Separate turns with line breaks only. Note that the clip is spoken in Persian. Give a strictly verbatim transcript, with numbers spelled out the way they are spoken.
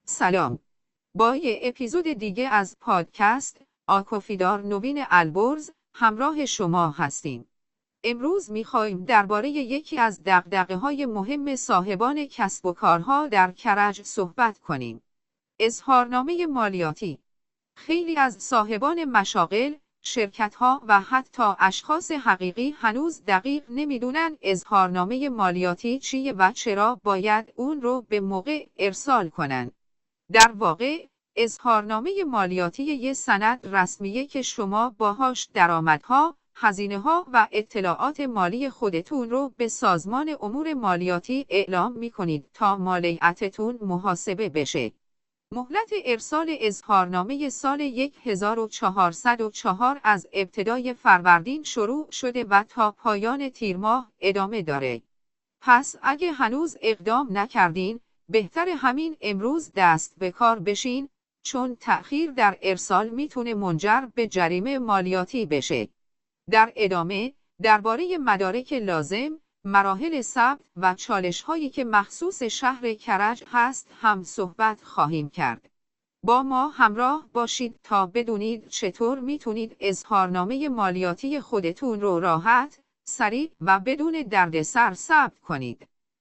سلام. با یه اپیزود دیگه از پادکست آکوفیدار نوین البرز همراه شما هستیم. امروز می‌خوایم درباره یکی از دغدغه‌های مهم صاحبان کسب و کارها در کرج صحبت کنیم. اظهارنامه مالیاتی. خیلی از صاحبان مشاغل، شرکت‌ها و حتی اشخاص حقیقی هنوز دقیق نمی‌دونن اظهارنامه مالیاتی چیه و چرا باید اون رو به موقع ارسال کنن. در واقع، اظهارنامه مالیاتی یه سند رسمیه که شما باهاش درآمدها، هزینه‌ها و اطلاعات مالی خودتون رو به سازمان امور مالیاتی اعلام می‌کنید تا مالیاتتون محاسبه بشه. مهلت ارسال اظهارنامه سال هزار و چهارصد و چهار از ابتدای فروردین شروع شده و تا پایان تیر ماه ادامه داره. پس اگه هنوز اقدام نکردین، بهتر همین امروز دست به کار بشین، چون تأخیر در ارسال میتونه منجر به جریمه مالیاتی بشه. در ادامه، درباره مدارک لازم، مراحل ثبت و چالش‌هایی که مخصوص شهر کرج هست هم صحبت خواهیم کرد. با ما همراه باشید تا بدونید چطور میتونید اظهارنامه مالیاتی خودتون رو راحت، سریع و بدون دردسر ثبت کنید.